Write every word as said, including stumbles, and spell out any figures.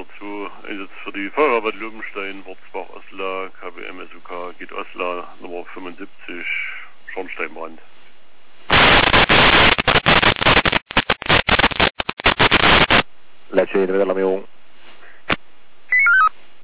dazu. Einsatz für die Feuerwehr Lubenstein, Wurzbach, Osla, K B M S U K, geht Osla, Nummer fünfundsiebzig, Schornsteinbrand. Letzte wieder, Alarmierung.